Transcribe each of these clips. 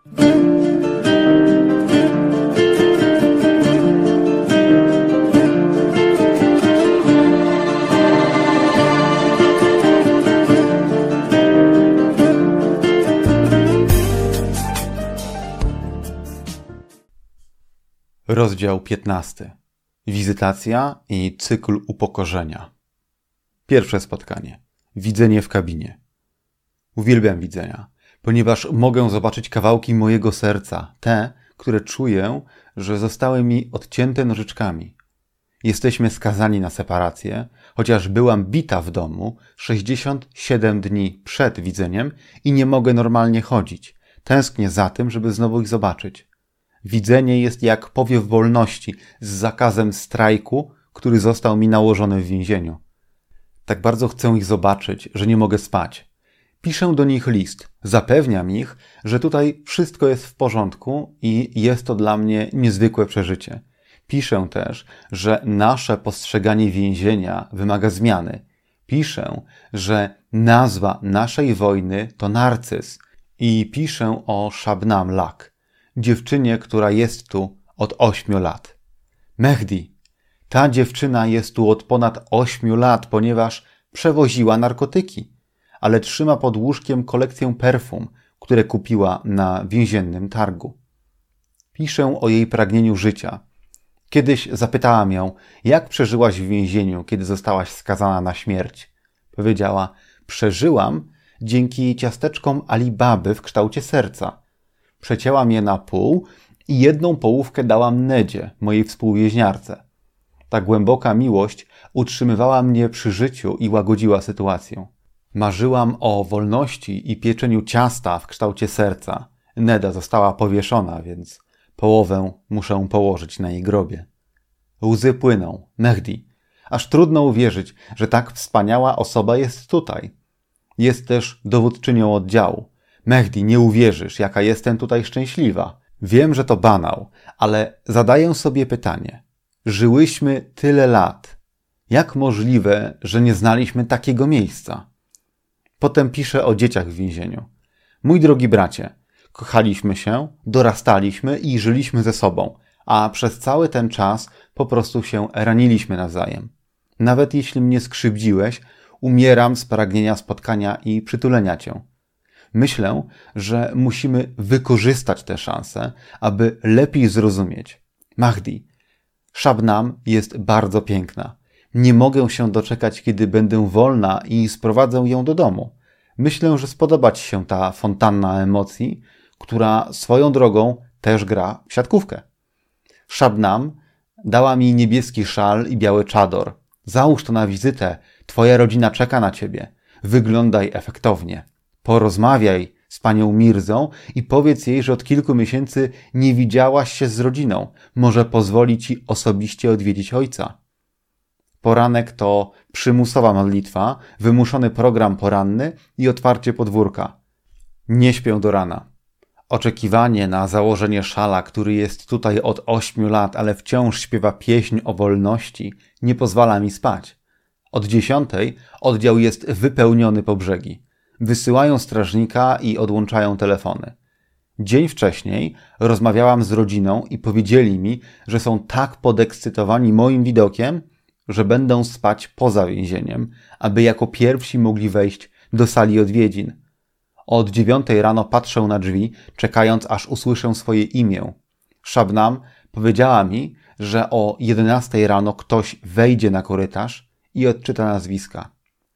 Rozdział 15. Wizytacja i cykl upokorzenia. Pierwsze spotkanie. Widzenie w kabinie. Uwielbiam widzenia, ponieważ mogę zobaczyć kawałki mojego serca, te, które czuję, że zostały mi odcięte nożyczkami. Jesteśmy skazani na separację, chociaż byłam bita w domu 67 dni przed widzeniem i nie mogę normalnie chodzić. Tęsknię za tym, żeby znowu ich zobaczyć. Widzenie jest jak powiew wolności z zakazem strajku, który został mi nałożony w więzieniu. Tak bardzo chcę ich zobaczyć, że nie mogę spać. Piszę do nich list, zapewniam ich, że tutaj wszystko jest w porządku i jest to dla mnie niezwykłe przeżycie. Piszę też, że nasze postrzeganie więzienia wymaga zmiany. Piszę, że nazwa naszej wojny to narcyz i piszę o Shabnam Lak, dziewczynie, która jest tu od 8 lat. Mehdi, ta dziewczyna jest tu od ponad 8 lat, ponieważ przewoziła narkotyki, ale trzyma pod łóżkiem kolekcję perfum, które kupiła na więziennym targu. Piszę o jej pragnieniu życia. Kiedyś zapytałam ją, jak przeżyłaś w więzieniu, kiedy zostałaś skazana na śmierć. Powiedziała, przeżyłam dzięki ciasteczkom Alibaby w kształcie serca. Przecięłam je na pół i jedną połówkę dałam Nedzie, mojej współwięźniarce. Ta głęboka miłość utrzymywała mnie przy życiu i łagodziła sytuację. Marzyłam o wolności i pieczeniu ciasta w kształcie serca. Neda została powieszona, więc połowę muszę położyć na jej grobie. Łzy płyną. Mehdi. Aż trudno uwierzyć, że tak wspaniała osoba jest tutaj. Jest też dowódczynią oddziału. Mehdi, nie uwierzysz, jaka jestem tutaj szczęśliwa. Wiem, że to banał, ale zadaję sobie pytanie. Żyłyśmy tyle lat. Jak możliwe, że nie znaliśmy takiego miejsca? Potem piszę o dzieciach w więzieniu. Mój drogi bracie, kochaliśmy się, dorastaliśmy i żyliśmy ze sobą, a przez cały ten czas po prostu się raniliśmy nawzajem. Nawet jeśli mnie skrzywdziłeś, umieram z pragnienia spotkania i przytulenia cię. Myślę, że musimy wykorzystać tę szansę, aby lepiej zrozumieć. Mahdi, Shabnam jest bardzo piękna. Nie mogę się doczekać, kiedy będę wolna i sprowadzę ją do domu. Myślę, że spodoba ci się ta fontanna emocji, która swoją drogą też gra w siatkówkę. Shabnam dała mi niebieski szal i biały czador. Załóż to na wizytę. Twoja rodzina czeka na ciebie. Wyglądaj efektownie. Porozmawiaj z panią Mirzą i powiedz jej, że od kilku miesięcy nie widziałaś się z rodziną. Może pozwoli ci osobiście odwiedzić ojca. Poranek to przymusowa modlitwa, wymuszony program poranny i otwarcie podwórka. Nie śpię do rana. Oczekiwanie na założenie szala, który jest tutaj od 8 lat, ale wciąż śpiewa pieśń o wolności, nie pozwala mi spać. Od 10 oddział jest wypełniony po brzegi. Wysyłają strażnika i odłączają telefony. Dzień wcześniej rozmawiałam z rodziną i powiedzieli mi, że są tak podekscytowani moim widokiem, że będą spać poza więzieniem, aby jako pierwsi mogli wejść do sali odwiedzin. Od 9 rano patrzę na drzwi, czekając aż usłyszę swoje imię. Shabnam powiedziała mi, że o 11 rano ktoś wejdzie na korytarz i odczyta nazwiska.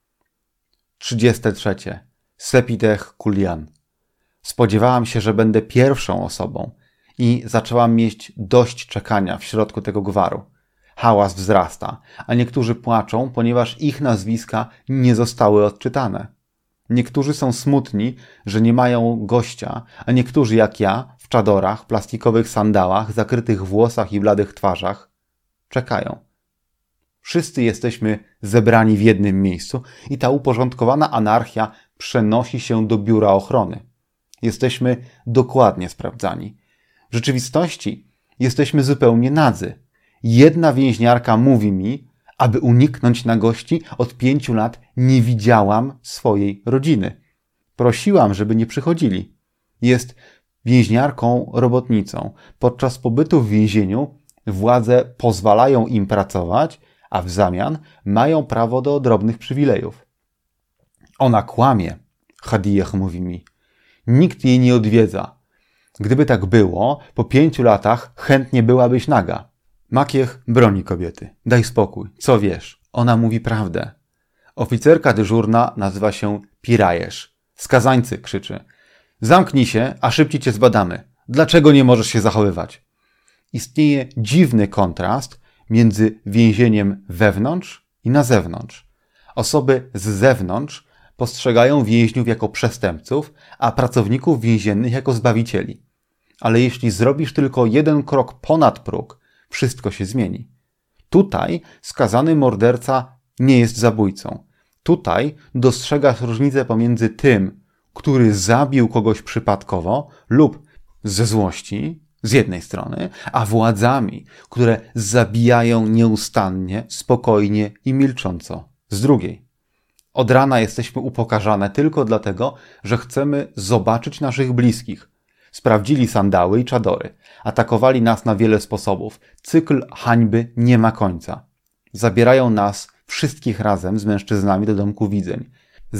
33. Sepideh Kulian. Spodziewałam się, że będę pierwszą osobą i zaczęłam mieć dość czekania w środku tego gwaru. Hałas wzrasta, a niektórzy płaczą, ponieważ ich nazwiska nie zostały odczytane. Niektórzy są smutni, że nie mają gościa, a niektórzy jak ja, w czadorach, plastikowych sandałach, zakrytych włosach i bladych twarzach, czekają. Wszyscy jesteśmy zebrani w jednym miejscu i ta uporządkowana anarchia przenosi się do biura ochrony. Jesteśmy dokładnie sprawdzani. W rzeczywistości jesteśmy zupełnie nadzy. Jedna więźniarka mówi mi, aby uniknąć na gości, od 5 lat nie widziałam swojej rodziny. Prosiłam, żeby nie przychodzili. Jest więźniarką robotnicą. Podczas pobytu w więzieniu władze pozwalają im pracować, a w zamian mają prawo do drobnych przywilejów. Ona kłamie, Hadijeh mówi mi. Nikt jej nie odwiedza. Gdyby tak było, po 5 latach chętnie byłabyś naga. Makieh broni kobiety. Daj spokój. Co wiesz? Ona mówi prawdę. Oficerka dyżurna nazywa się Pirajesz. Skazańcy, krzyczy. Zamknij się, a szybciej cię zbadamy. Dlaczego nie możesz się zachowywać? Istnieje dziwny kontrast między więzieniem wewnątrz i na zewnątrz. Osoby z zewnątrz postrzegają więźniów jako przestępców, a pracowników więziennych jako zbawicieli. Ale jeśli zrobisz tylko jeden krok ponad próg, wszystko się zmieni. Tutaj skazany morderca nie jest zabójcą. Tutaj dostrzegasz różnicę pomiędzy tym, który zabił kogoś przypadkowo lub ze złości, z jednej strony, a władzami, które zabijają nieustannie, spokojnie i milcząco, z drugiej. Od rana jesteśmy upokarzane tylko dlatego, że chcemy zobaczyć naszych bliskich. Sprawdzili sandały i czadory. Atakowali nas na wiele sposobów. Cykl hańby nie ma końca. Zabierają nas wszystkich razem z mężczyznami do domku widzeń.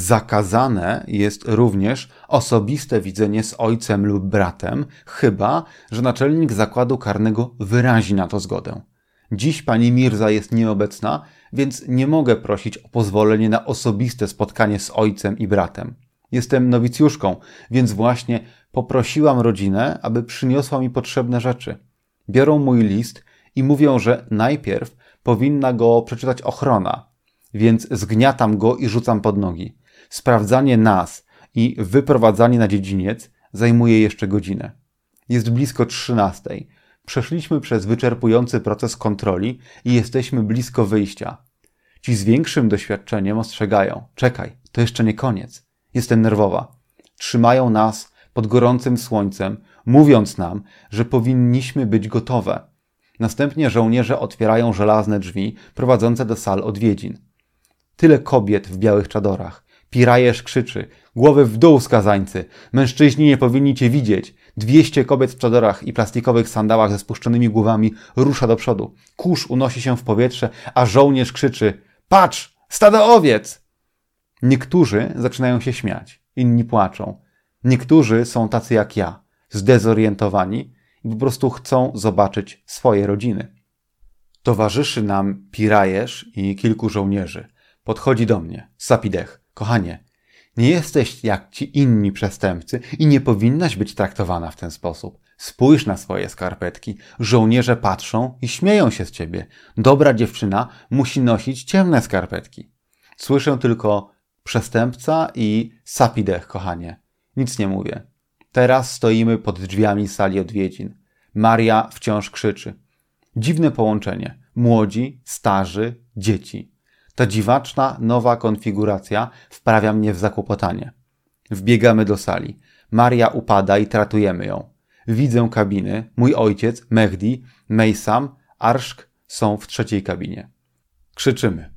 Zakazane jest również osobiste widzenie z ojcem lub bratem, chyba że naczelnik zakładu karnego wyrazi na to zgodę. Dziś pani Mirza jest nieobecna, więc nie mogę prosić o pozwolenie na osobiste spotkanie z ojcem i bratem. Jestem nowicjuszką, więc właśnie poprosiłam rodzinę, aby przyniosła mi potrzebne rzeczy. Biorą mój list i mówią, że najpierw powinna go przeczytać ochrona, więc zgniatam go i rzucam pod nogi. Sprawdzanie nas i wyprowadzanie na dziedziniec zajmuje jeszcze godzinę. Jest blisko 13:00. Przeszliśmy przez wyczerpujący proces kontroli i jesteśmy blisko wyjścia. Ci z większym doświadczeniem ostrzegają. Czekaj, to jeszcze nie koniec. Jestem nerwowa. Trzymają nas pod gorącym słońcem, mówiąc nam, że powinniśmy być gotowe. Następnie żołnierze otwierają żelazne drzwi prowadzące do sal odwiedzin. Tyle kobiet w białych czadorach. Pirajesz krzyczy. Głowy w dół, skazańcy. Mężczyźni nie powinni cię widzieć. 200 kobiet w czadorach i plastikowych sandałach ze spuszczonymi głowami rusza do przodu. Kurz unosi się w powietrze, a żołnierz krzyczy. Patrz! Stada owiec! Niektórzy zaczynają się śmiać. Inni płaczą. Niektórzy są tacy jak ja. Zdezorientowani i po prostu chcą zobaczyć swoje rodziny. Towarzyszy nam Pirajesz i kilku żołnierzy. Podchodzi do mnie. Sapideh. Kochanie, nie jesteś jak ci inni przestępcy i nie powinnaś być traktowana w ten sposób. Spójrz na swoje skarpetki. Żołnierze patrzą i śmieją się z ciebie. Dobra dziewczyna musi nosić ciemne skarpetki. Słyszę tylko przestępca i Sapideh, kochanie. Nic nie mówię. Teraz stoimy pod drzwiami sali odwiedzin. Maria wciąż krzyczy. Dziwne połączenie. Młodzi, starzy, dzieci. Ta dziwaczna, nowa konfiguracja wprawia mnie w zakłopotanie. Wbiegamy do sali. Maria upada i tratujemy ją. Widzę kabiny. Mój ojciec, Mehdi, Meysam, Arszk są w 3. kabinie. Krzyczymy.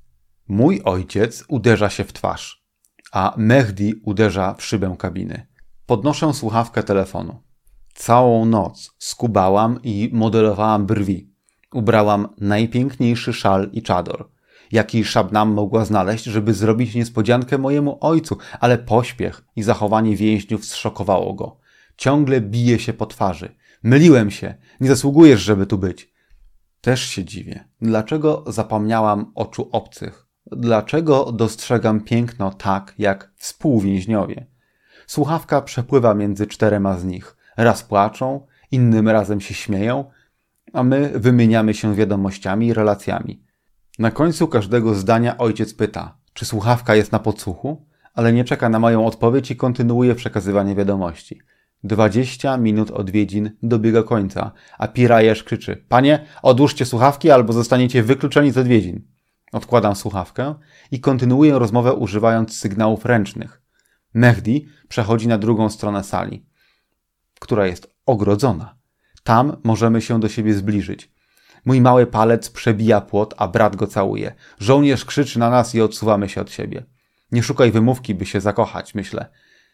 Mój ojciec uderza się w twarz, a Mehdi uderza w szybę kabiny. Podnoszę słuchawkę telefonu. Całą noc skubałam i modelowałam brwi. Ubrałam najpiękniejszy szal i czador, jaki Szabnam mogła znaleźć, żeby zrobić niespodziankę mojemu ojcu, ale pośpiech i zachowanie więźniów zszokowało go. Ciągle bije się po twarzy. Myliłem się. Nie zasługujesz, żeby tu być. Też się dziwię. Dlaczego zapomniałam oczu obcych? Dlaczego dostrzegam piękno tak, jak współwięźniowie? Słuchawka przepływa między 4 z nich. Raz płaczą, innym razem się śmieją, a my wymieniamy się wiadomościami i relacjami. Na końcu każdego zdania ojciec pyta, czy słuchawka jest na podsłuchu, ale nie czeka na moją odpowiedź i kontynuuje przekazywanie wiadomości. 20 minut odwiedzin dobiega końca, a Pirajesz krzyczy: Panie, odłóżcie słuchawki albo zostaniecie wykluczeni z odwiedzin. Odkładam słuchawkę i kontynuuję rozmowę używając sygnałów ręcznych. Mehdi przechodzi na drugą stronę sali, która jest ogrodzona. Tam możemy się do siebie zbliżyć. Mój mały palec przebija płot, a brat go całuje. Żołnierz krzyczy na nas i odsuwamy się od siebie. Nie szukaj wymówki, by się zakochać, myślę.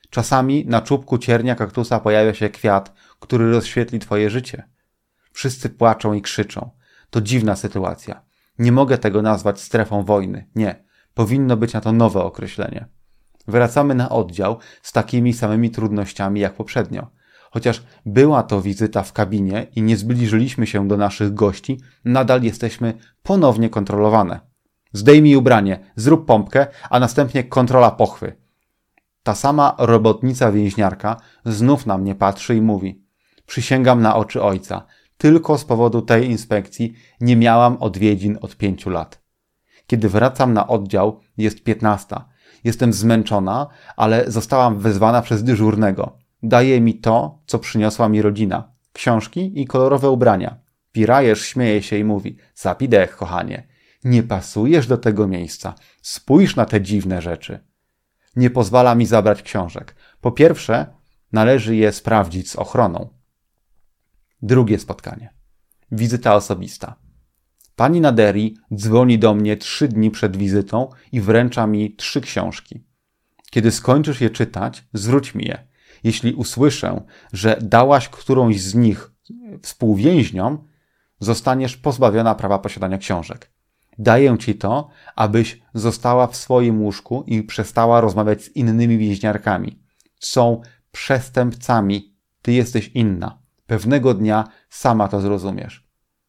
Czasami na czubku ciernia kaktusa pojawia się kwiat, który rozświetli twoje życie. Wszyscy płaczą i krzyczą. To dziwna sytuacja. Nie mogę tego nazwać strefą wojny. Nie. Powinno być na to nowe określenie. Wracamy na oddział z takimi samymi trudnościami jak poprzednio. Chociaż była to wizyta w kabinie i nie zbliżyliśmy się do naszych gości, nadal jesteśmy ponownie kontrolowane. Zdejmij ubranie, zrób pompkę, a następnie kontrola pochwy. Ta sama robotnica więźniarka znów na mnie patrzy i mówi: przysięgam na oczy ojca, tylko z powodu tej inspekcji nie miałam odwiedzin od 5 lat. Kiedy wracam na oddział, jest 15. Jestem zmęczona, ale zostałam wezwana przez dyżurnego. Daje mi to, co przyniosła mi rodzina. Książki i kolorowe ubrania. Pirajesz śmieje się i mówi: zapidech, kochanie. Nie pasujesz do tego miejsca. Spójrz na te dziwne rzeczy. Nie pozwala mi zabrać książek. Po pierwsze, należy je sprawdzić z ochroną. Drugie spotkanie. Wizyta osobista. Pani Naderi dzwoni do mnie 3 dni przed wizytą i wręcza mi 3 książki. Kiedy skończysz je czytać, zwróć mi je. Jeśli usłyszę, że dałaś którąś z nich współwięźniom, zostaniesz pozbawiona prawa posiadania książek. Daję ci to, abyś została w swoim łóżku i przestała rozmawiać z innymi więźniarkami. Są przestępcami. Ty jesteś inna. Pewnego dnia sama to zrozumiesz.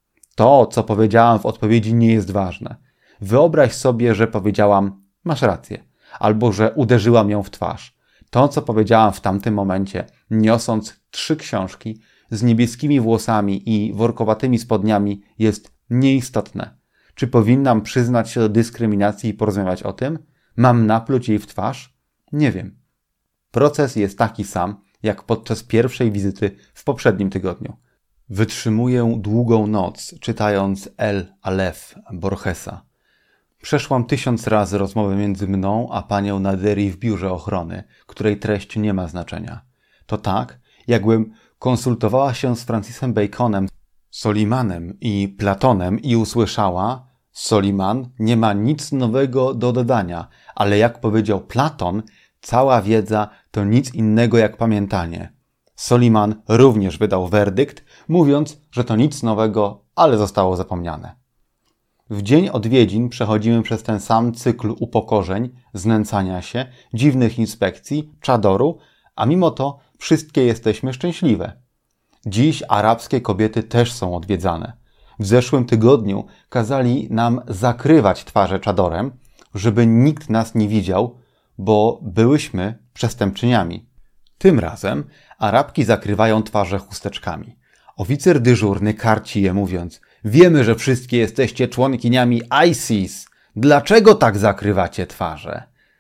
To, co powiedziałam w odpowiedzi, nie jest ważne. Wyobraź sobie, że powiedziałam: masz rację, albo że uderzyłam ją w twarz. To, co powiedziałam w tamtym momencie, niosąc 3 książki z niebieskimi włosami i workowatymi spodniami, jest nieistotne. Czy powinnam przyznać się do dyskryminacji i porozmawiać o tym? Mam napluć jej w twarz? Nie wiem. Proces jest taki sam, jak podczas pierwszej wizyty w poprzednim tygodniu. Wytrzymuję długą noc, czytając El Aleph Borgesa. Przeszłam 1000 razy rozmowę między mną a panią Naderi w biurze ochrony, której treść nie ma znaczenia. To tak, jakbym konsultowała się z Francisem Baconem, Solimanem i Platonem i usłyszała: Soliman nie ma nic nowego do dodania, ale jak powiedział Platon, cała wiedza to nic innego jak pamiętanie. Soliman również wydał werdykt, mówiąc, że to nic nowego, ale zostało zapomniane. W dzień odwiedzin przechodzimy przez ten sam cykl upokorzeń, znęcania się, dziwnych inspekcji, czadoru, a mimo to wszystkie jesteśmy szczęśliwe. Dziś arabskie kobiety też są odwiedzane. W zeszłym tygodniu kazali nam zakrywać twarze czadorem, żeby nikt nas nie widział, bo byłyśmy przestępczyniami. Tym razem Arabki zakrywają twarze chusteczkami. Oficer dyżurny karci je, mówiąc: wiemy, że wszystkie jesteście członkiniami ISIS. Dlaczego tak zakrywacie twarze?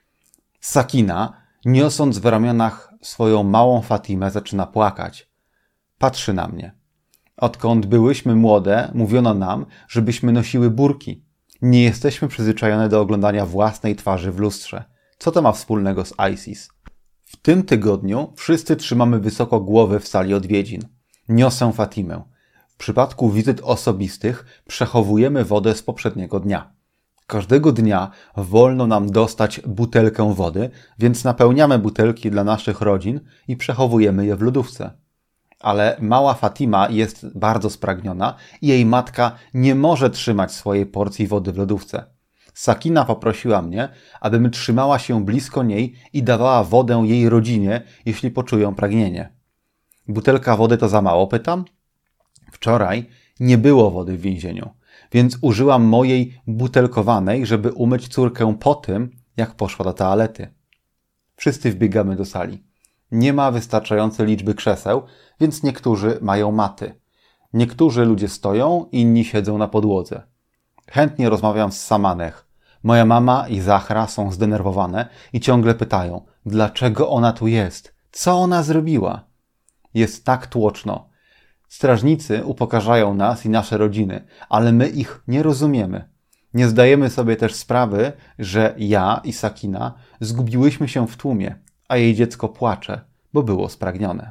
Sakina, niosąc w ramionach swoją małą Fatimę, zaczyna płakać. Patrzy na mnie. Odkąd byłyśmy młode, mówiono nam, żebyśmy nosiły burki. Nie jesteśmy przyzwyczajone do oglądania własnej twarzy w lustrze. Co to ma wspólnego z ISIS? W tym tygodniu wszyscy trzymamy wysoko głowy w sali odwiedzin. Niosę Fatimę. W przypadku wizyt osobistych przechowujemy wodę z poprzedniego dnia. Każdego dnia wolno nam dostać butelkę wody, więc napełniamy butelki dla naszych rodzin i przechowujemy je w lodówce. Ale mała Fatima jest bardzo spragniona i jej matka nie może trzymać swojej porcji wody w lodówce. Sakina poprosiła mnie, abym trzymała się blisko niej i dawała wodę jej rodzinie, jeśli poczują pragnienie. Butelka wody to za mało, pytam? Wczoraj nie było wody w więzieniu, więc użyłam mojej butelkowanej, żeby umyć córkę po tym, jak poszła do toalety. Wszyscy wbiegamy do sali. Nie ma wystarczającej liczby krzeseł, więc niektórzy mają maty. Niektórzy ludzie stoją, inni siedzą na podłodze. Chętnie rozmawiam z Samaneh. Moja mama i Zahra są zdenerwowane i ciągle pytają, dlaczego ona tu jest? Co ona zrobiła? Jest tak tłoczno. Strażnicy upokarzają nas i nasze rodziny, ale my ich nie rozumiemy. Nie zdajemy sobie też sprawy, że ja i Sakina zgubiłyśmy się w tłumie, a jej dziecko płacze, bo było spragnione.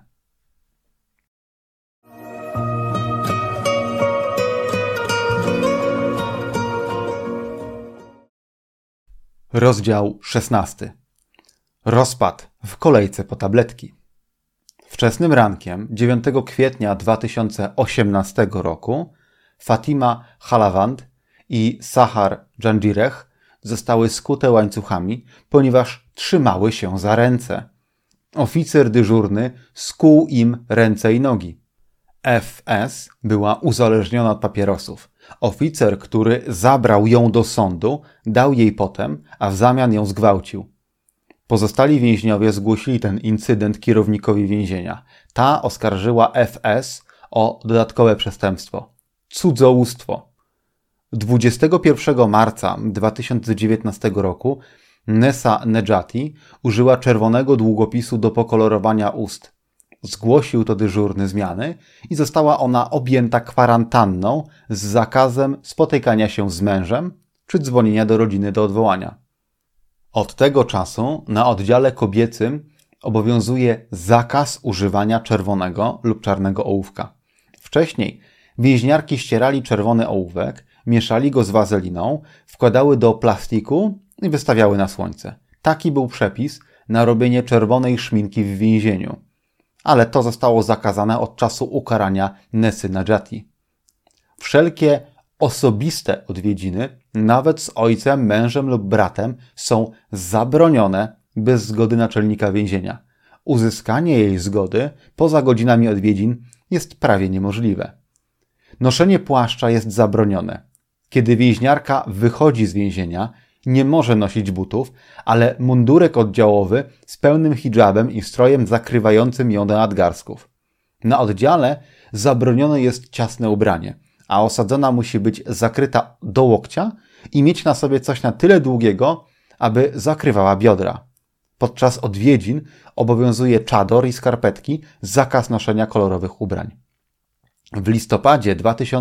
Rozdział 16. Rozpad w kolejce po tabletki. Wczesnym rankiem 9 kwietnia 2018 roku Fatima Halawand i Sahar Janjireh zostały skute łańcuchami, ponieważ trzymały się za ręce. Oficer dyżurny skuł im ręce i nogi. FS była uzależniona od papierosów. Oficer, który zabrał ją do sądu, dał jej potem, a w zamian ją zgwałcił. Pozostali więźniowie zgłosili ten incydent kierownikowi więzienia. Ta oskarżyła FS o dodatkowe przestępstwo – cudzołóstwo. 21 marca 2019 roku Nessa Nejati użyła czerwonego długopisu do pokolorowania ust. Zgłosił to dyżurny zmiany i została ona objęta kwarantanną z zakazem spotykania się z mężem czy dzwonienia do rodziny do odwołania. Od tego czasu na oddziale kobiecym obowiązuje zakaz używania czerwonego lub czarnego ołówka. Wcześniej więźniarki ścierali czerwony ołówek, mieszali go z wazeliną, wkładały do plastiku i wystawiały na słońce. Taki był przepis na robienie czerwonej szminki w więzieniu. Ale to zostało zakazane od czasu ukarania Nessy Nejati. Wszelkie osobiste odwiedziny, nawet z ojcem, mężem lub bratem, są zabronione bez zgody naczelnika więzienia. Uzyskanie jej zgody poza godzinami odwiedzin jest prawie niemożliwe. Noszenie płaszcza jest zabronione. Kiedy więźniarka wychodzi z więzienia, nie może nosić butów, ale mundurek oddziałowy z pełnym hidżabem i strojem zakrywającym ją do nadgarstków. Na oddziale zabronione jest ciasne ubranie, a osadzona musi być zakryta do łokcia i mieć na sobie coś na tyle długiego, aby zakrywała biodra. Podczas odwiedzin obowiązuje czador i skarpetki, zakaz noszenia kolorowych ubrań. W listopadzie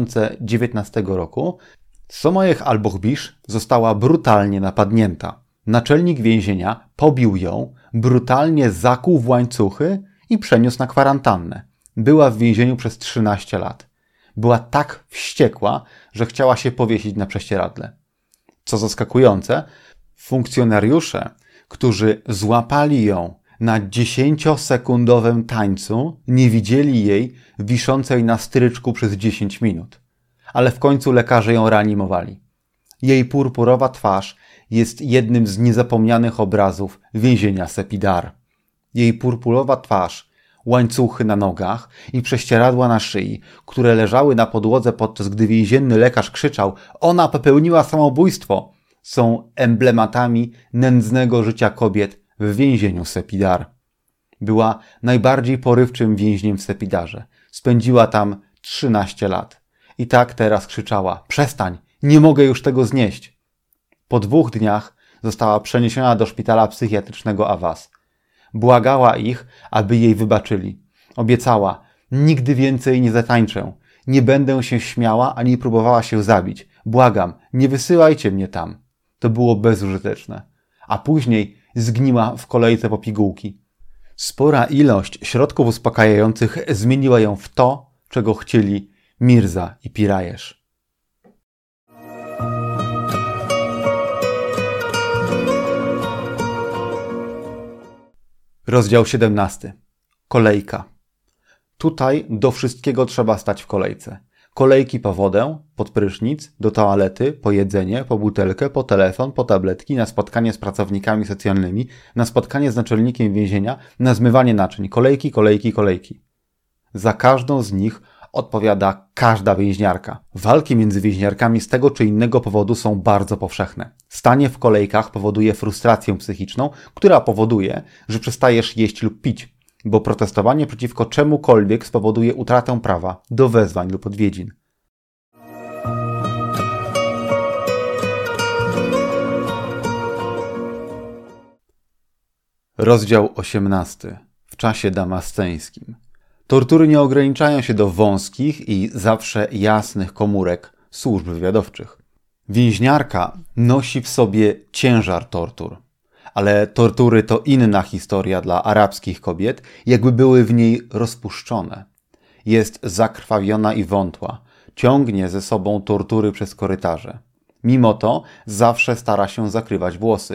2019 roku Somajeh Al-Boghbish została brutalnie napadnięta. Naczelnik więzienia pobił ją, brutalnie zakuł w łańcuchy i przeniósł na kwarantannę. Była w więzieniu przez 13 lat. Była tak wściekła, że chciała się powiesić na prześcieradle. Co zaskakujące, funkcjonariusze, którzy złapali ją na 10-sekundowym tańcu, nie widzieli jej wiszącej na stryczku przez 10 minut. Ale w końcu lekarze ją reanimowali. Jej purpurowa twarz jest jednym z niezapomnianych obrazów więzienia Sepidar. Jej purpurowa twarz, łańcuchy na nogach i prześcieradła na szyi, które leżały na podłodze podczas gdy więzienny lekarz krzyczał: ona popełniła samobójstwo, są emblematami nędznego życia kobiet w więzieniu Sepidar. Była najbardziej porywczym więźniem w Sepidarze. Spędziła tam 13 lat. I tak teraz krzyczała: przestań, nie mogę już tego znieść. Po 2 dniach została przeniesiona do szpitala psychiatrycznego Awas. Błagała ich, aby jej wybaczyli. Obiecała: nigdy więcej nie zatańczę, nie będę się śmiała ani próbowała się zabić. Błagam, nie wysyłajcie mnie tam. To było bezużyteczne. A później zgniła w kolejce po pigułki. Spora ilość środków uspokajających zmieniła ją w to, czego chcieli Mirza i Pirajesz. Rozdział 17. Kolejka. Tutaj do wszystkiego trzeba stać w kolejce. Kolejki po wodę, pod prysznic, do toalety, po jedzenie, po butelkę, po telefon, po tabletki, na spotkanie z pracownikami socjalnymi, na spotkanie z naczelnikiem więzienia, na zmywanie naczyń. Kolejki, kolejki, kolejki. Za każdą z nich odpowiada każda więźniarka. Walki między więźniarkami z tego czy innego powodu są bardzo powszechne. Stanie w kolejkach powoduje frustrację psychiczną, która powoduje, że przestajesz jeść lub pić, bo protestowanie przeciwko czemukolwiek spowoduje utratę prawa do wezwań lub odwiedzin. Rozdział 18. W czasie damasceńskim. Tortury nie ograniczają się do wąskich i zawsze jasnych komórek służb wywiadowczych. Więźniarka nosi w sobie ciężar tortur. Ale tortury to inna historia dla arabskich kobiet, jakby były w niej rozpuszczone. Jest zakrwawiona i wątła, ciągnie ze sobą tortury przez korytarze. Mimo to zawsze stara się zakrywać włosy.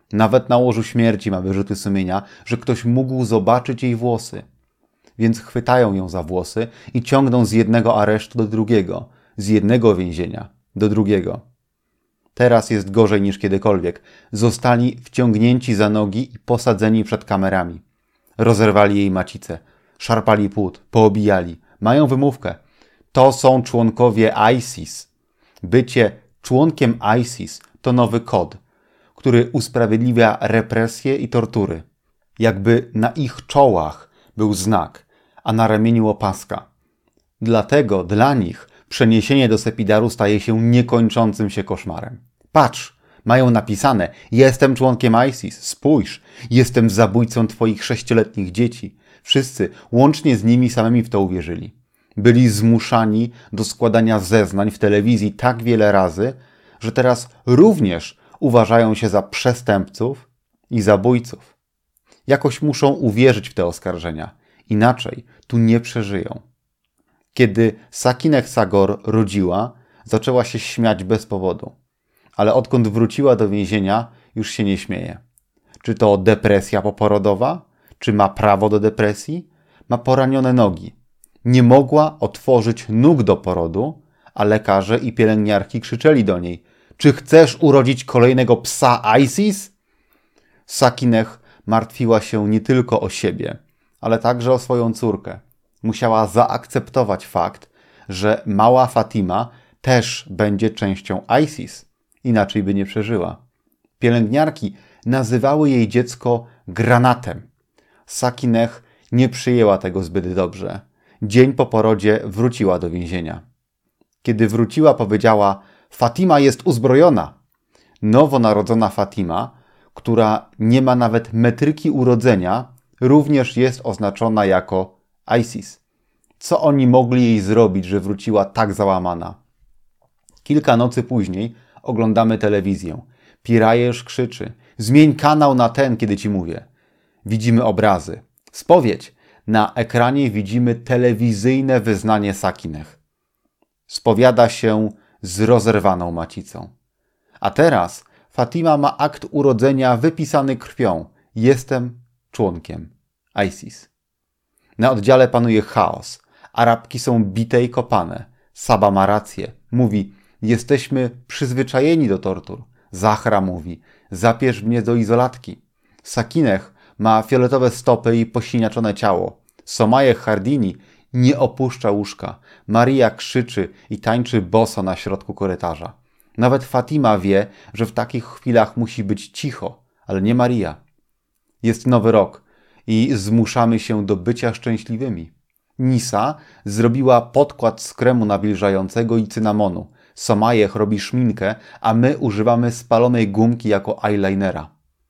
Nawet na łożu śmierci ma wyrzuty sumienia, że ktoś mógł zobaczyć jej włosy. Więc chwytają ją za włosy i ciągną z jednego aresztu do drugiego, z jednego więzienia do drugiego. Teraz jest gorzej niż kiedykolwiek. Zostali wciągnięci za nogi i posadzeni przed kamerami. Rozerwali jej macicę, szarpali płód, poobijali. Mają wymówkę. To są członkowie ISIS. Bycie członkiem ISIS to nowy kod, który usprawiedliwia represje i tortury. Jakby na ich czołach był znak, a na ramieniu opaska. Dlatego dla nich przeniesienie do Sepidaru staje się niekończącym się koszmarem. Patrz, mają napisane: jestem członkiem ISIS, spójrz, jestem zabójcą twoich 6-letnich dzieci. Wszyscy, łącznie z nimi samymi, w to uwierzyli. Byli zmuszani do składania zeznań w telewizji tak wiele razy, że teraz również uważają się za przestępców i zabójców. Jakoś muszą uwierzyć w te oskarżenia, inaczej tu nie przeżyją. Kiedy Sakineh Sagor rodziła, zaczęła się śmiać bez powodu. Ale odkąd wróciła do więzienia, już się nie śmieje. Czy to depresja poporodowa? Czy ma prawo do depresji? Ma poranione nogi. Nie mogła otworzyć nóg do porodu, a lekarze i pielęgniarki krzyczeli do niej: czy chcesz urodzić kolejnego psa ISIS? Sakineh martwiła się nie tylko o siebie, ale także o swoją córkę. Musiała zaakceptować fakt, że mała Fatima też będzie częścią ISIS. Inaczej by nie przeżyła. Pielęgniarki nazywały jej dziecko granatem. Sakineh nie przyjęła tego zbyt dobrze. Dzień po porodzie wróciła do więzienia. Kiedy wróciła, powiedziała: Fatima jest uzbrojona. Nowonarodzona Fatima, która nie ma nawet metryki urodzenia, również jest oznaczona jako ISIS. Co oni mogli jej zrobić, że wróciła tak załamana? Kilka nocy później oglądamy telewizję. Pirajeż krzyczy: zmień kanał na ten, kiedy ci mówię. Widzimy obrazy. Spowiedź. Na ekranie widzimy telewizyjne wyznanie Sakineh. Spowiada się z rozerwaną macicą. A teraz Fatima ma akt urodzenia wypisany krwią. Jestem członkiem ISIS. Na oddziale panuje chaos. Arabki są bite i kopane. Saba ma rację. Mówi: jesteśmy przyzwyczajeni do tortur. Zahra mówi: zabierz mnie do izolatki. Sakineh ma fioletowe stopy i posiniaczone ciało. Somajeh Hardini nie opuszcza łóżka. Maria krzyczy i tańczy boso na środku korytarza. Nawet Fatima wie, że w takich chwilach musi być cicho, ale nie Maria. Jest nowy rok i zmuszamy się do bycia szczęśliwymi. Nisa zrobiła podkład z kremu nawilżającego i cynamonu. Somajeh robi szminkę, a my używamy spalonej gumki jako eyelinera.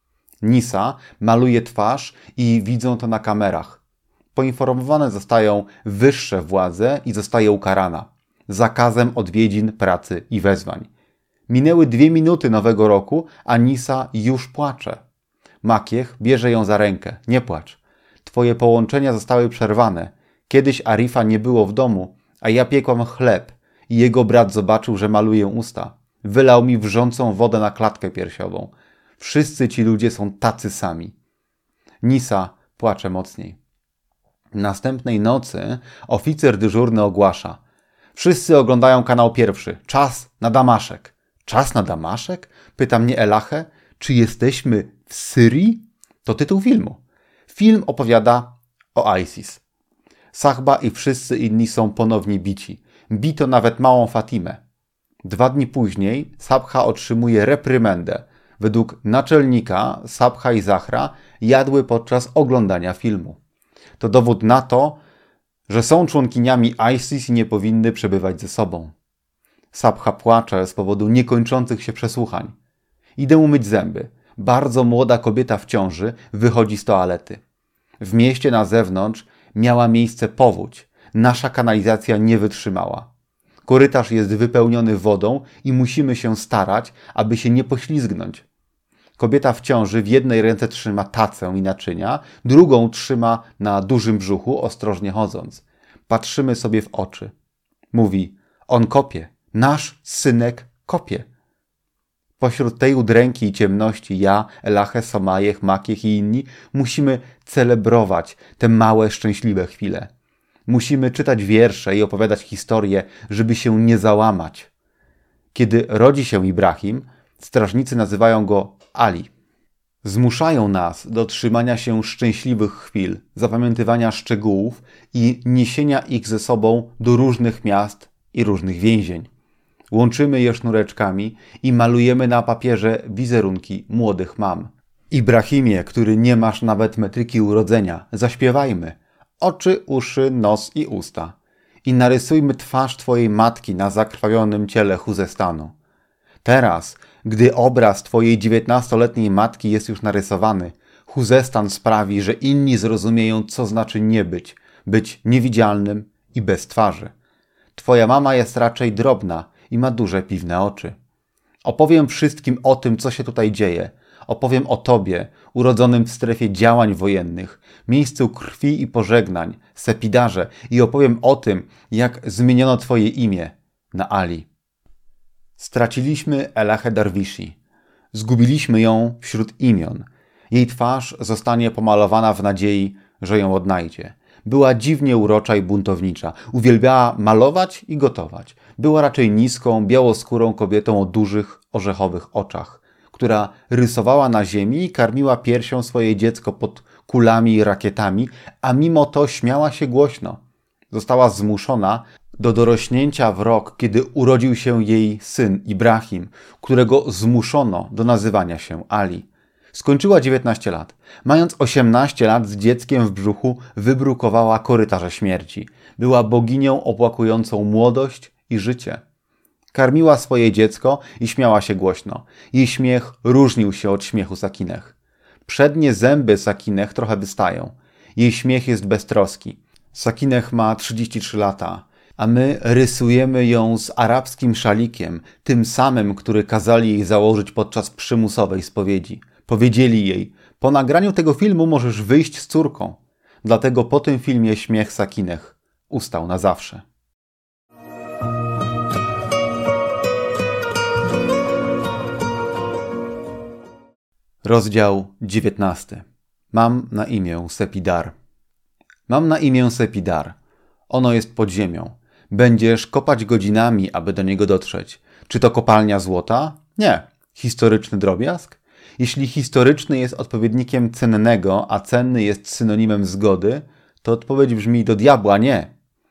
Nisa maluje twarz i widzą to na kamerach. Poinformowane zostają wyższe władze i zostaje ukarana zakazem odwiedzin, pracy i wezwań. Minęły 2 minuty nowego roku, a Nisa już płacze. Makieh bierze ją za rękę. Nie płacz. Twoje połączenia zostały przerwane. Kiedyś Arifa nie było w domu, a ja piekłam chleb i jego brat zobaczył, że maluję usta. Wylał mi wrzącą wodę na klatkę piersiową. Wszyscy ci ludzie są tacy sami. Nisa płacze mocniej. Następnej nocy oficer dyżurny ogłasza: wszyscy oglądają kanał pierwszy. Czas na Damaszek. Czas na Damaszek? Pyta mnie Elahe. Czy jesteśmy w Syrii? To tytuł filmu. Film opowiada o ISIS. Sahba i wszyscy inni są ponownie bici. Bito nawet małą Fatimę. 2 dni później Sabha otrzymuje reprymendę. Według naczelnika Sabha i Zahra jadły podczas oglądania filmu. To dowód na to, że są członkiniami ISIS i nie powinny przebywać ze sobą. Sabha płacze z powodu niekończących się przesłuchań. Idę umyć zęby. Bardzo młoda kobieta w ciąży wychodzi z toalety. W mieście na zewnątrz miała miejsce powódź. Nasza kanalizacja nie wytrzymała. Korytarz jest wypełniony wodą i musimy się starać, aby się nie poślizgnąć. Kobieta w ciąży w jednej ręce trzyma tacę i naczynia, drugą trzyma na dużym brzuchu, ostrożnie chodząc. Patrzymy sobie w oczy. Mówi: on kopie. Nasz synek kopie. Pośród tej udręki i ciemności ja, Elahe, Somajech, Makiech i inni musimy celebrować te małe, szczęśliwe chwile. Musimy czytać wiersze i opowiadać historie, żeby się nie załamać. Kiedy rodzi się Ibrahim, strażnicy nazywają go Ali. Zmuszają nas do trzymania się szczęśliwych chwil, zapamiętywania szczegółów i niesienia ich ze sobą do różnych miast i różnych więzień. Łączymy je sznureczkami i malujemy na papierze wizerunki młodych mam. Ibrahimie, który nie masz nawet metryki urodzenia, zaśpiewajmy oczy, uszy, nos i usta i narysujmy twarz twojej matki na zakrwawionym ciele Chuzestanu. Teraz, gdy obraz twojej 19-letniej matki jest już narysowany, Chuzestan sprawi, że inni zrozumieją, co znaczy nie być, być niewidzialnym i bez twarzy. Twoja mama jest raczej drobna i ma duże piwne oczy. Opowiem wszystkim o tym, co się tutaj dzieje. Opowiem o tobie, urodzonym w strefie działań wojennych, miejscu krwi i pożegnań, Sepidarze, i opowiem o tym, jak zmieniono twoje imię na Ali. Straciliśmy Elahe Darwishi. Zgubiliśmy ją wśród imion. Jej twarz zostanie pomalowana w nadziei, że ją odnajdzie. Była dziwnie urocza i buntownicza. Uwielbiała malować i gotować. Była raczej niską, białoskórą kobietą o dużych, orzechowych oczach, która rysowała na ziemi i karmiła piersią swoje dziecko pod kulami i rakietami, a mimo to śmiała się głośno. Została zmuszona do dorośnięcia w rok, kiedy urodził się jej syn Ibrahim, którego zmuszono do nazywania się Ali. Skończyła 19 lat. Mając 18 lat z dzieckiem w brzuchu wybrukowała korytarze śmierci. Była boginią opłakującą młodość i życie. Karmiła swoje dziecko i śmiała się głośno. Jej śmiech różnił się od śmiechu Sakineh. Przednie zęby Sakineh trochę wystają. Jej śmiech jest beztroski. Sakineh ma 33 lata, a my rysujemy ją z arabskim szalikiem, tym samym, który kazali jej założyć podczas przymusowej spowiedzi. Powiedzieli jej, po nagraniu tego filmu możesz wyjść z córką. Dlatego po tym filmie śmiech Sakineh ustał na zawsze. Rozdział 19. Mam na imię Sepidar. Mam na imię Sepidar. Ono jest pod ziemią. Będziesz kopać godzinami, aby do niego dotrzeć. Czy to kopalnia złota? Nie. Historyczny drobiazg? Jeśli historyczny jest odpowiednikiem cennego, a cenny jest synonimem zgody, to odpowiedź brzmi do diabła nie.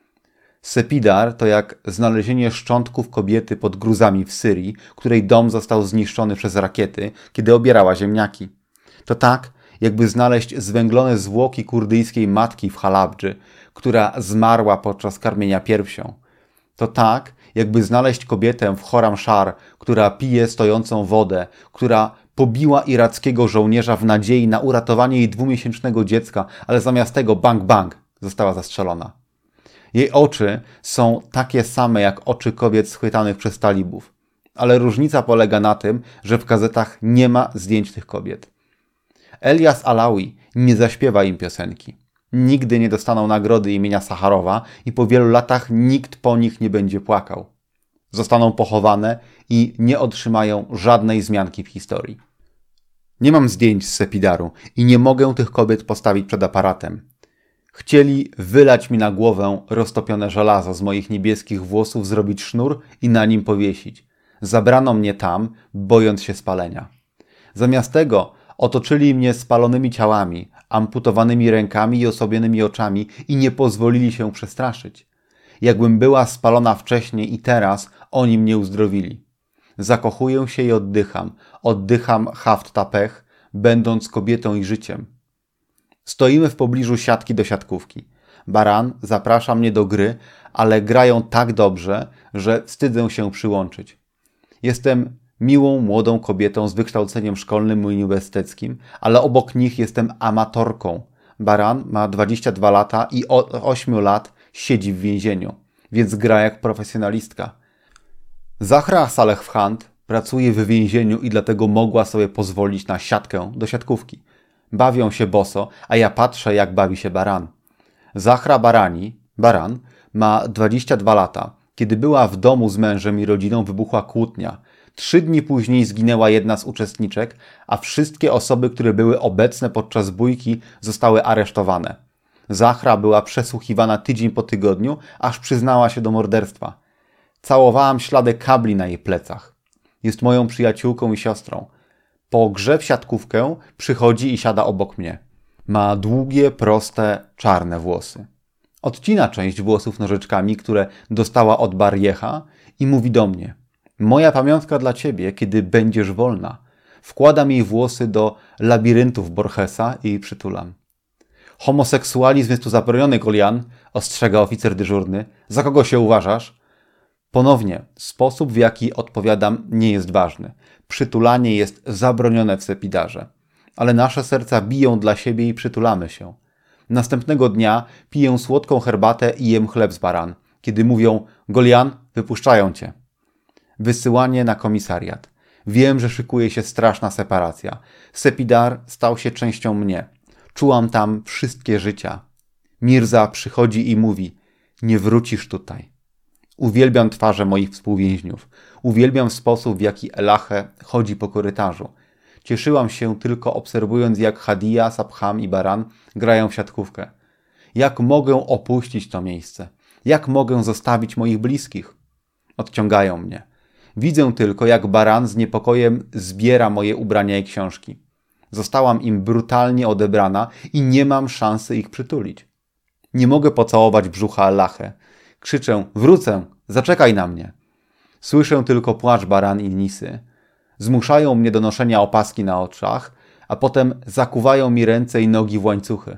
Sepidar to jak znalezienie szczątków kobiety pod gruzami w Syrii, której dom został zniszczony przez rakiety, kiedy obierała ziemniaki. To tak, jakby znaleźć zwęglone zwłoki kurdyjskiej matki w Halabdży, która zmarła podczas karmienia piersią. To tak, jakby znaleźć kobietę w Khorramshahr, która pije stojącą wodę, która pobiła irackiego żołnierza w nadziei na uratowanie jej 2-miesięcznego dziecka, ale zamiast tego bang bang została zastrzelona. Jej oczy są takie same jak oczy kobiet schwytanych przez talibów, ale różnica polega na tym, że w gazetach nie ma zdjęć tych kobiet. Elias Alawi nie zaśpiewa im piosenki. Nigdy nie dostaną nagrody imienia Sacharowa i po wielu latach nikt po nich nie będzie płakał. Zostaną pochowane i nie otrzymają żadnej wzmianki w historii. Nie mam zdjęć z Sepidaru i nie mogę tych kobiet postawić przed aparatem. Chcieli wylać mi na głowę roztopione żelazo z moich niebieskich włosów, zrobić sznur i na nim powiesić. Zabrano mnie tam, bojąc się spalenia. Zamiast tego otoczyli mnie spalonymi ciałami, amputowanymi rękami i osłabionymi oczami i nie pozwolili się przestraszyć. Jakbym była spalona wcześniej i teraz oni mnie uzdrowili. Zakochuję się i oddycham haft tapech, będąc kobietą i życiem. Stoimy w pobliżu siatki do siatkówki. Baran zaprasza mnie do gry, ale grają tak dobrze, że wstydzę się przyłączyć. Jestem miłą, młodą kobietą z wykształceniem szkolnym i uniwersyteckim, ale obok nich jestem amatorką. Baran ma 22 lata i od 8 lat siedzi w więzieniu, więc gra jak profesjonalistka. Zahra Salehfand pracuje w więzieniu i dlatego mogła sobie pozwolić na siatkę do siatkówki. Bawią się boso, a ja patrzę, jak bawi się Baran. Zahra Baran, ma 22 lata. Kiedy była w domu z mężem i rodziną, wybuchła kłótnia. 3 dni później zginęła jedna z uczestniczek, a wszystkie osoby, które były obecne podczas bójki, zostały aresztowane. Zahra była przesłuchiwana tydzień po tygodniu, aż przyznała się do morderstwa. Całowałam ślady kabli na jej plecach. Jest moją przyjaciółką i siostrą. Po grze w siatkówkę przychodzi i siada obok mnie. Ma długie, proste, czarne włosy. Odcina część włosów nożyczkami, które dostała od Bariecha i mówi do mnie: moja pamiątka dla ciebie, kiedy będziesz wolna. Wkładam jej włosy do labiryntów Borgesa i przytulam. Homoseksualizm jest tu zabroniony, Golian, ostrzega oficer dyżurny. Za kogo się uważasz? Ponownie, sposób, w jaki odpowiadam, nie jest ważny. Przytulanie jest zabronione w Sepidarze. Ale nasze serca biją dla siebie i przytulamy się. Następnego dnia piję słodką herbatę i jem chleb z baran. Kiedy mówią: Golian, wypuszczają cię. Wysyłanie na komisariat. Wiem, że szykuje się straszna separacja. Sepidar stał się częścią mnie. Czułam tam wszystkie życia. Mirza przychodzi i mówi: nie wrócisz tutaj. Uwielbiam twarze moich współwięźniów. Uwielbiam sposób, w jaki Elahe chodzi po korytarzu. Cieszyłam się tylko obserwując, jak Hadia, Sabham i Baran grają w siatkówkę. Jak mogę opuścić to miejsce? Jak mogę zostawić moich bliskich? Odciągają mnie. Widzę tylko, jak Baran z niepokojem zbiera moje ubrania i książki. Zostałam im brutalnie odebrana i nie mam szansy ich przytulić. Nie mogę pocałować brzucha Elahe. Krzyczę: wrócę, zaczekaj na mnie. Słyszę tylko płacz Baran i Nisy. Zmuszają mnie do noszenia opaski na oczach, a potem zakuwają mi ręce i nogi w łańcuchy.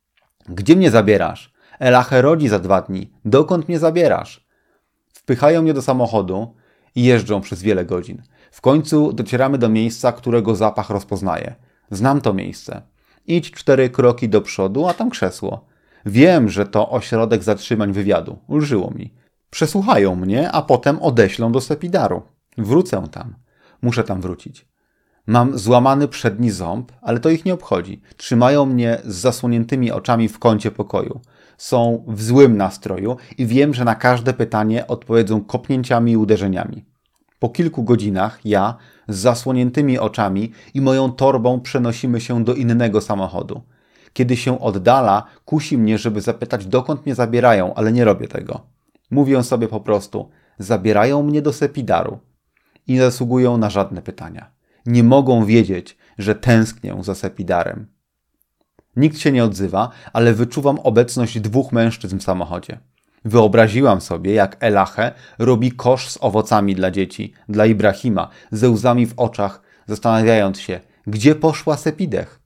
Gdzie mnie zabierasz? Elahe rodzi za 2 dni. Dokąd mnie zabierasz? Wpychają mnie do samochodu i jeżdżą przez wiele godzin. W końcu docieramy do miejsca, którego zapach rozpoznaję. Znam to miejsce. Idź 4 kroki do przodu, a tam krzesło. Wiem, że to ośrodek zatrzymań wywiadu. Ulżyło mi. Przesłuchają mnie, a potem odeślą do Sepidaru. Wrócę tam. Muszę tam wrócić. Mam złamany przedni ząb, ale to ich nie obchodzi. Trzymają mnie z zasłoniętymi oczami w kącie pokoju. Są w złym nastroju i wiem, że na każde pytanie odpowiedzą kopnięciami i uderzeniami. Po kilku godzinach ja z zasłoniętymi oczami i moją torbą przenosimy się do innego samochodu. Kiedy się oddala, kusi mnie, żeby zapytać, dokąd mnie zabierają, ale nie robię tego. Mówię sobie po prostu: zabierają mnie do Sepidaru. I nie zasługują na żadne pytania. Nie mogą wiedzieć, że tęsknię za Sepidarem. Nikt się nie odzywa, ale wyczuwam obecność 2 mężczyzn w samochodzie. Wyobraziłam sobie, jak Elahe robi kosz z owocami dla dzieci, dla Ibrahima, ze łzami w oczach, zastanawiając się, gdzie poszła Sepideh.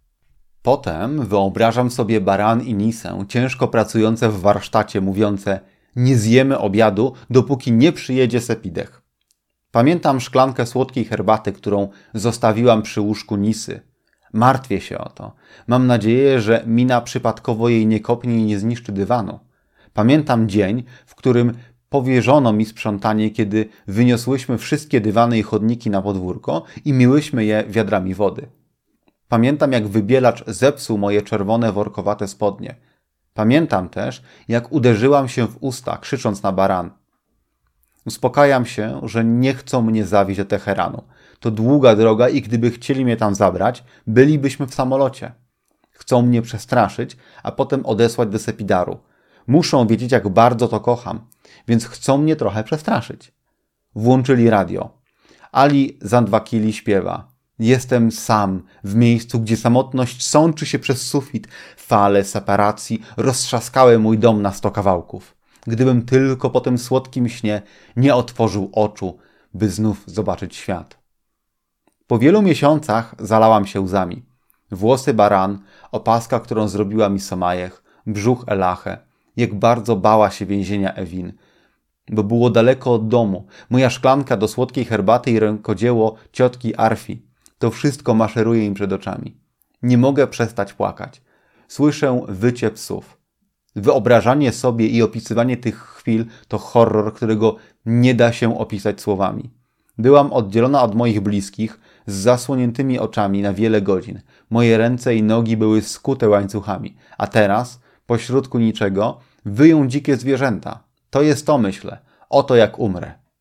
Potem wyobrażam sobie Baran i Nisę, ciężko pracujące w warsztacie, mówiące: nie zjemy obiadu, dopóki nie przyjedzie Sepideh. Pamiętam szklankę słodkiej herbaty, którą zostawiłam przy łóżku Nisy. Martwię się o to. Mam nadzieję, że Mina przypadkowo jej nie kopnie i nie zniszczy dywanu. Pamiętam dzień, w którym powierzono mi sprzątanie, kiedy wyniosłyśmy wszystkie dywany i chodniki na podwórko i myłyśmy je wiadrami wody. Pamiętam, jak wybielacz zepsuł moje czerwone workowate spodnie. Pamiętam też, jak uderzyłam się w usta, krzycząc na Baran. Uspokajam się, że nie chcą mnie zawieźć do Teheranu. To długa droga i gdyby chcieli mnie tam zabrać, bylibyśmy w samolocie. Chcą mnie przestraszyć, a potem odesłać do Sepidaru. Muszą wiedzieć, jak bardzo to kocham, więc chcą mnie trochę przestraszyć. Włączyli radio. Ali Zandwakili śpiewa: jestem sam, w miejscu, gdzie samotność sączy się przez sufit. Fale separacji roztrzaskały mój dom na 100 kawałków. Gdybym tylko po tym słodkim śnie nie otworzył oczu, by znów zobaczyć świat. Po wielu miesiącach zalałam się łzami. Włosy Baran, opaska, którą zrobiła mi Somajech, brzuch Elahe, jak bardzo bała się więzienia Ewin, bo było daleko od domu, moja szklanka do słodkiej herbaty i rękodzieło ciotki Arfi. To wszystko maszeruje im przed oczami. Nie mogę przestać płakać. Słyszę wycie psów. Wyobrażanie sobie i opisywanie tych chwil to horror, którego nie da się opisać słowami. Byłam oddzielona od moich bliskich z zasłoniętymi oczami na wiele godzin. Moje ręce i nogi były skute łańcuchami, a teraz, pośrodku niczego, wyją dzikie zwierzęta. To jest to, myślę. Oto jak umrę.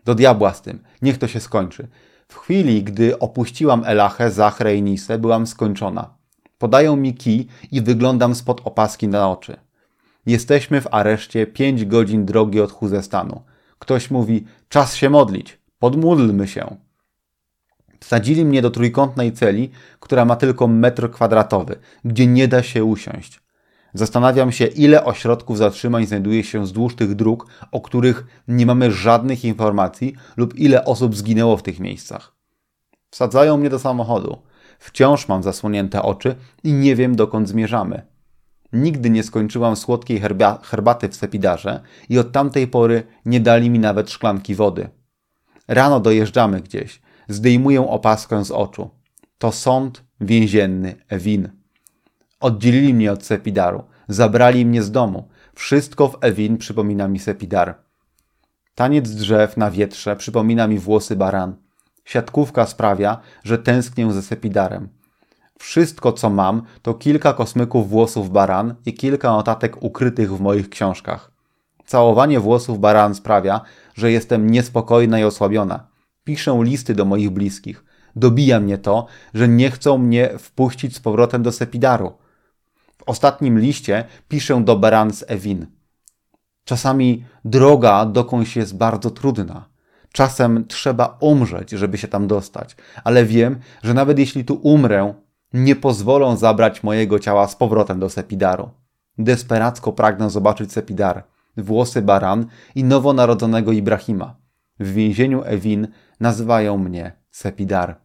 Do diabła z tym, niech to się skończy. W chwili, gdy opuściłam Elachę, Zachrę i Nisę, byłam skończona. Podają mi kij i wyglądam spod opaski na oczy. Jesteśmy w areszcie 5 godzin drogi od Chuzestanu. Ktoś mówi, czas się modlić, podmódlmy się. Wsadzili mnie do trójkątnej celi, która ma tylko 1 m², gdzie nie da się usiąść. Zastanawiam się, ile ośrodków zatrzymań znajduje się wzdłuż tych dróg, o których nie mamy żadnych informacji lub ile osób zginęło w tych miejscach. Wsadzają mnie do samochodu. Wciąż mam zasłonięte oczy i nie wiem, dokąd zmierzamy. Nigdy nie skończyłam słodkiej herbaty w Sepidarze i od tamtej pory nie dali mi nawet szklanki wody. Rano dojeżdżamy gdzieś. Zdejmuję opaskę z oczu. To sąd więzienny Ewin. Oddzielili mnie od Sepidaru. Zabrali mnie z domu. Wszystko w Ewin przypomina mi Sepidar. Taniec drzew na wietrze przypomina mi włosy baran. Siatkówka sprawia, że tęsknię za Sepidarem. Wszystko, co mam, to kilka kosmyków włosów baran i kilka notatek ukrytych w moich książkach. Całowanie włosów baran sprawia, że jestem niespokojna i osłabiona. Piszę listy do moich bliskich. Dobija mnie to, że nie chcą mnie wpuścić z powrotem do Sepidaru. W ostatnim liście piszę do baran z Ewin. Czasami droga dokądś jest bardzo trudna. Czasem trzeba umrzeć, żeby się tam dostać. Ale wiem, że nawet jeśli tu umrę, nie pozwolą zabrać mojego ciała z powrotem do Sepidaru. Desperacko pragnę zobaczyć Sepidar, włosy baran i nowonarodzonego Ibrahima. W więzieniu Ewin nazywają mnie Sepidar.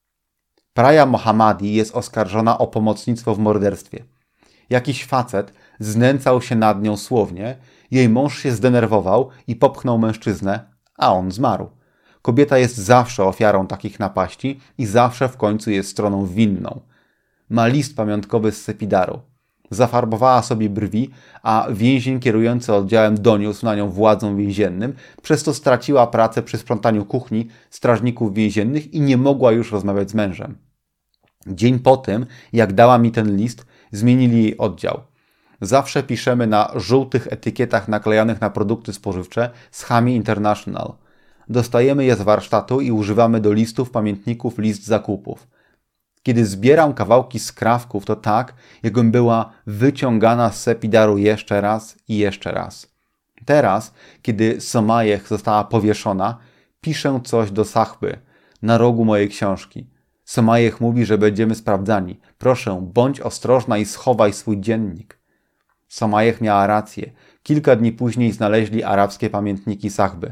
Praja Mohammadi jest oskarżona o pomocnictwo w morderstwie. Jakiś facet znęcał się nad nią słownie, jej mąż się zdenerwował i popchnął mężczyznę, a on zmarł. Kobieta jest zawsze ofiarą takich napaści i zawsze w końcu jest stroną winną. Ma list pamiątkowy z Sepidaru. Zafarbowała sobie brwi, a więzień kierujący oddziałem doniósł na nią władzom więziennym, przez to straciła pracę przy sprzątaniu kuchni strażników więziennych i nie mogła już rozmawiać z mężem. Dzień po tym, jak dała mi ten list, zmienili jej oddział. Zawsze piszemy na żółtych etykietach naklejanych na produkty spożywcze z Hami International. Dostajemy je z warsztatu i używamy do listów, pamiętników, list zakupów. Kiedy zbieram kawałki skrawków, to tak, jakbym była wyciągana z Sepidaru jeszcze raz i jeszcze raz. Teraz, kiedy Somajech została powieszona, piszę coś do Sahby, na rogu mojej książki. Somajech mówi, że będziemy sprawdzani. Proszę, bądź ostrożna i schowaj swój dziennik. Somajech miała rację. Kilka dni później znaleźli arabskie pamiętniki Sahby.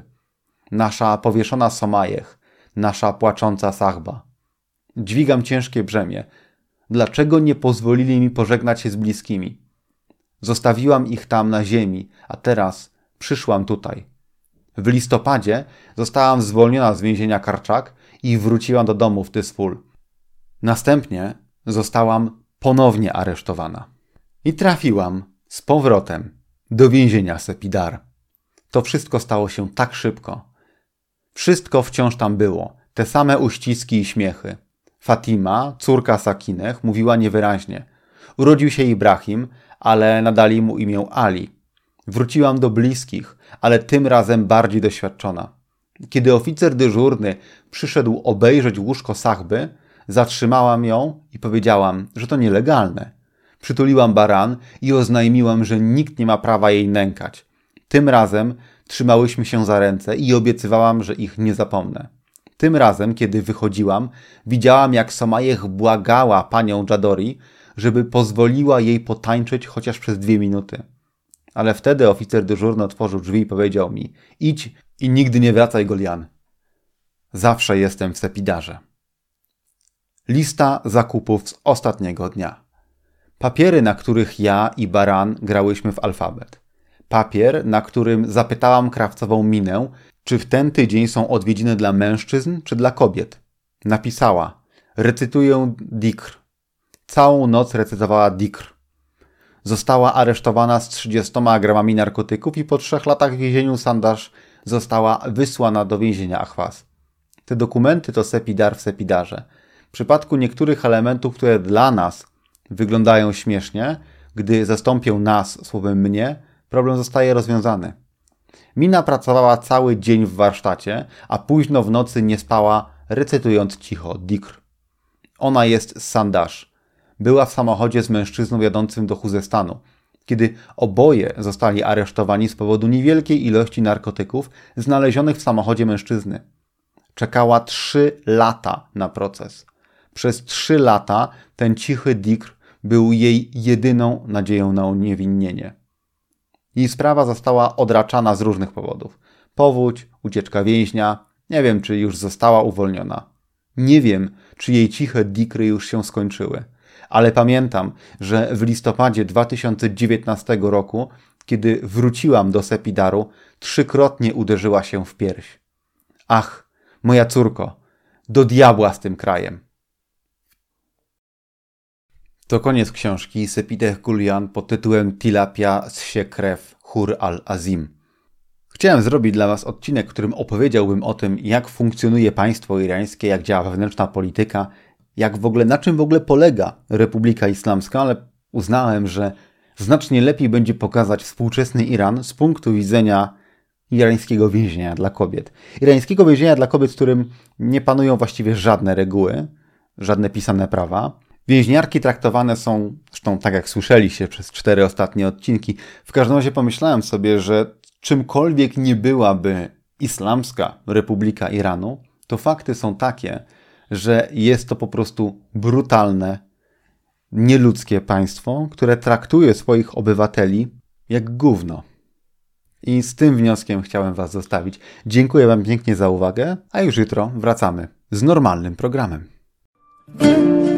Nasza powieszona Somajech, nasza płacząca Sahba. Dźwigam ciężkie brzemię. Dlaczego nie pozwolili mi pożegnać się z bliskimi? Zostawiłam ich tam na ziemi, a teraz przyszłam tutaj. W listopadzie zostałam zwolniona z więzienia Karczak i wróciłam do domu w Tyspul. Następnie zostałam ponownie aresztowana. I trafiłam z powrotem do więzienia Sepidar. To wszystko stało się tak szybko. Wszystko wciąż tam było. Te same uściski i śmiechy. Fatima, córka Sakineh, mówiła niewyraźnie. Urodził się Ibrahim, ale nadali mu imię Ali. Wróciłam do bliskich, ale tym razem bardziej doświadczona. Kiedy oficer dyżurny przyszedł obejrzeć łóżko Sahby, zatrzymałam ją i powiedziałam, że to nielegalne. Przytuliłam baran i oznajmiłam, że nikt nie ma prawa jej nękać. Tym razem trzymałyśmy się za ręce i obiecywałam, że ich nie zapomnę. Tym razem, kiedy wychodziłam, widziałam, jak Somajech błagała panią Jadori, żeby pozwoliła jej potańczyć chociaż przez 2 minuty. Ale wtedy oficer dyżurny otworzył drzwi i powiedział mi: idź i nigdy nie wracaj, Golian. Zawsze jestem w Sepidarze. Lista zakupów z ostatniego dnia. Papiery, na których ja i Baran grałyśmy w alfabet. Papier, na którym zapytałam krawcową Minę, czy w ten tydzień są odwiedziny dla mężczyzn, czy dla kobiet. Napisała: recytuję Dikr. Całą noc recytowała Dikr. Została aresztowana z 30 gramami narkotyków i po 3 latach w więzieniu Sandasz została wysłana do więzienia Ahwas. Te dokumenty to Sepidar w Sepidarze. W przypadku niektórych elementów, które dla nas wyglądają śmiesznie, gdy zastąpią nas słowem mnie, problem zostaje rozwiązany. Mina pracowała cały dzień w warsztacie, a późno w nocy nie spała, recytując cicho Dikr. Ona jest z Sandash. Była w samochodzie z mężczyzną jadącym do Chuzestanu. Kiedy oboje zostali aresztowani z powodu niewielkiej ilości narkotyków znalezionych w samochodzie mężczyzny. Czekała 3 lata na proces. Przez 3 lata ten cichy Dikr był jej jedyną nadzieją na uniewinnienie. Jej sprawa została odraczana z różnych powodów. Powódź, ucieczka więźnia, nie wiem, czy już została uwolniona. Nie wiem, czy jej ciche Dikry już się skończyły. Ale pamiętam, że w listopadzie 2019 roku, kiedy wróciłam do Sepidaru, 3-krotnie uderzyła się w pierś. Ach, moja córko, do diabła z tym krajem. To koniec książki Sepideh Culian pod tytułem Tilapia zsie krew Hur al-Azim. Chciałem zrobić dla Was odcinek, w którym opowiedziałbym o tym, jak funkcjonuje państwo irańskie, jak działa wewnętrzna polityka, na czym w ogóle polega Republika Islamska, ale uznałem, że znacznie lepiej będzie pokazać współczesny Iran z punktu widzenia irańskiego więzienia dla kobiet. Irańskiego więzienia dla kobiet, w którym nie panują właściwie żadne reguły, żadne pisane prawa. Więźniarki traktowane są, zresztą tak jak słyszeliście przez 4 ostatnie odcinki, w każdym razie pomyślałem sobie, że czymkolwiek nie byłaby Islamska Republika Iranu, to fakty są takie, że jest to po prostu brutalne, nieludzkie państwo, które traktuje swoich obywateli jak gówno. I z tym wnioskiem chciałem Was zostawić. Dziękuję Wam pięknie za uwagę, a już jutro wracamy z normalnym programem.